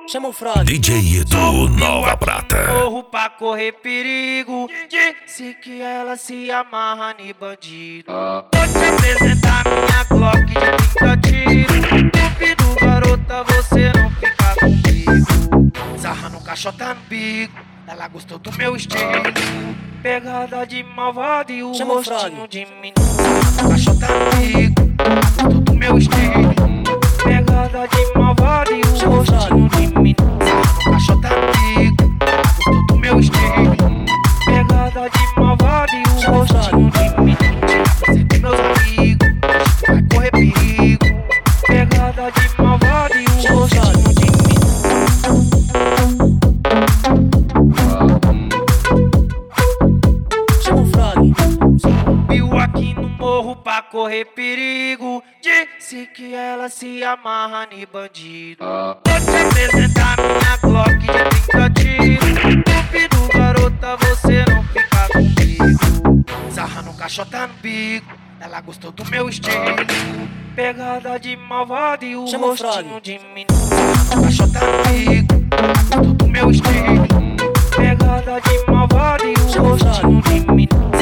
Chama o Frog. DJ Edu Nova Prata. Morro pra correr perigo. Disse que ela se amarra em bandido. Vou te apresentar minha Glock de 30 tiros. Duvido, garota, você não fica comigo. Sarra no caixota no bico. Ela gostou do meu estilo. Pegada de malvado e o Chama o rostinho Frog. de menino. Sarra no caixota no bico. Ela gostou do meu estilo. Pegada de malvado e o Chama o rostinho de menino. Sarra no caixota no bico. Ela gostou do meu estilo. Pegada de malvado e o Chama o rostinho de menino. Você tem meus amigos, vai correr perigo. Pegada de malvado e o Chama o rostinho Frog. de menino. Chama o Frog. Viu aqui no morro pra correr perigo. Disse que ela se amarra em bandido. Vou te apresentar minha Glock de 30 tiros. Duvido, garota, você não fica comigo. Sarra no caixota no bico. Ela gostou do meu estilo. Pegada de malvado e o Chama o rostinho Frog. de menino. Sarra no caixota no bico. Ela gostou do meu estilo. Pegada de malvado e o Chama o Frog. rostinho de menino.